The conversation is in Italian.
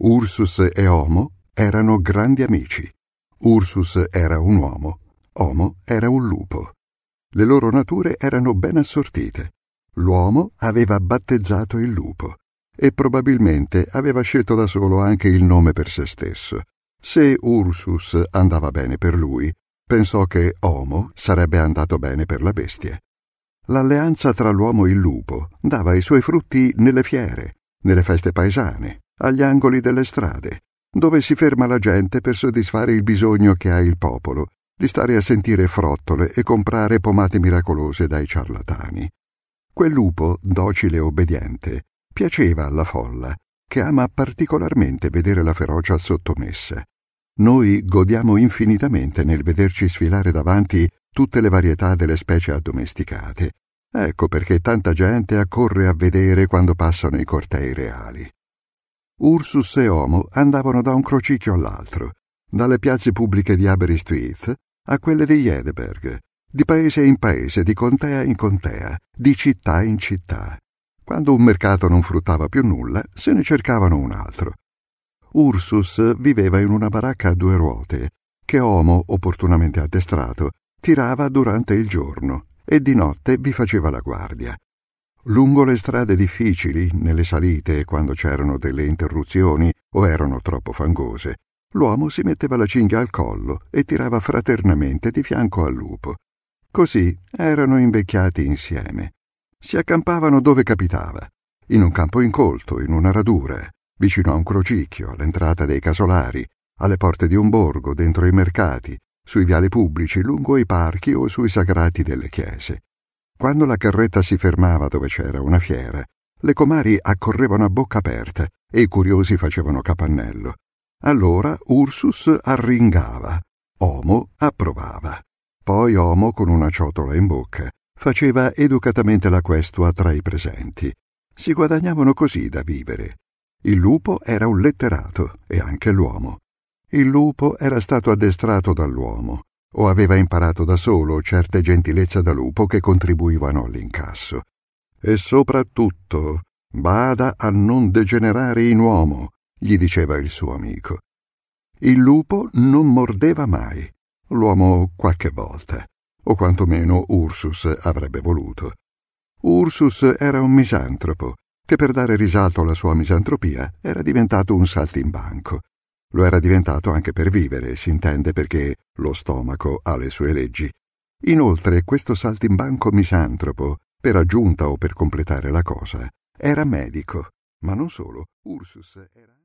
Ursus e Homo erano grandi amici. Ursus era un uomo, Homo era un lupo. Le loro nature erano ben assortite. L'uomo aveva battezzato il lupo e probabilmente aveva scelto da solo anche il nome per se stesso. Se Ursus andava bene per lui, pensò che Homo sarebbe andato bene per la bestia. L'alleanza tra l'uomo e il lupo dava i suoi frutti nelle fiere, nelle feste paesane, agli angoli delle strade, dove si ferma la gente per soddisfare il bisogno che ha il popolo di stare a sentire frottole e comprare pomate miracolose dai ciarlatani. Quel lupo, docile e obbediente, piaceva alla folla, che ama particolarmente vedere la ferocia sottomessa. Noi godiamo infinitamente nel vederci sfilare davanti tutte le varietà delle specie addomesticate. Ecco perché tanta gente accorre a vedere quando passano i cortei reali. Ursus e Homo andavano da un crocicchio all'altro, dalle piazze pubbliche di Aberystwyth a quelle di Jedburgh, di paese in paese, di contea in contea, di città in città. Quando un mercato non fruttava più nulla, se ne cercavano un altro. Ursus viveva in una baracca a 2 ruote, che Homo, opportunamente addestrato, tirava durante il giorno e di notte vi faceva la guardia. Lungo le strade difficili, nelle salite, quando c'erano delle interruzioni o erano troppo fangose, l'uomo si metteva la cinghia al collo e tirava fraternamente di fianco al lupo. Così erano invecchiati insieme. Si accampavano dove capitava, in un campo incolto, in una radura, vicino a un crocicchio, all'entrata dei casolari, alle porte di un borgo, dentro i mercati, sui viali pubblici, lungo i parchi o sui sagrati delle chiese. Quando la carretta si fermava dove c'era una fiera, le comari accorrevano a bocca aperta e i curiosi facevano capannello. Allora Ursus arringava, Homo approvava. Poi Homo, con una ciotola in bocca, faceva educatamente la questua tra i presenti. Si guadagnavano così da vivere. Il lupo era un letterato e anche l'uomo. Il lupo era stato addestrato dall'uomo o aveva imparato da solo certe gentilezze da lupo che contribuivano all'incasso. E soprattutto bada a non degenerare in uomo, gli diceva il suo amico. Il lupo non mordeva mai, l'uomo qualche volta, o quantomeno Ursus avrebbe voluto. Ursus era un misantropo, che per dare risalto alla sua misantropia era diventato un saltimbanco. Lo era diventato anche per vivere, si intende, perché lo stomaco ha le sue leggi. Inoltre, questo saltimbanco misantropo, per aggiunta o per completare la cosa, era medico, ma non solo. Ursus era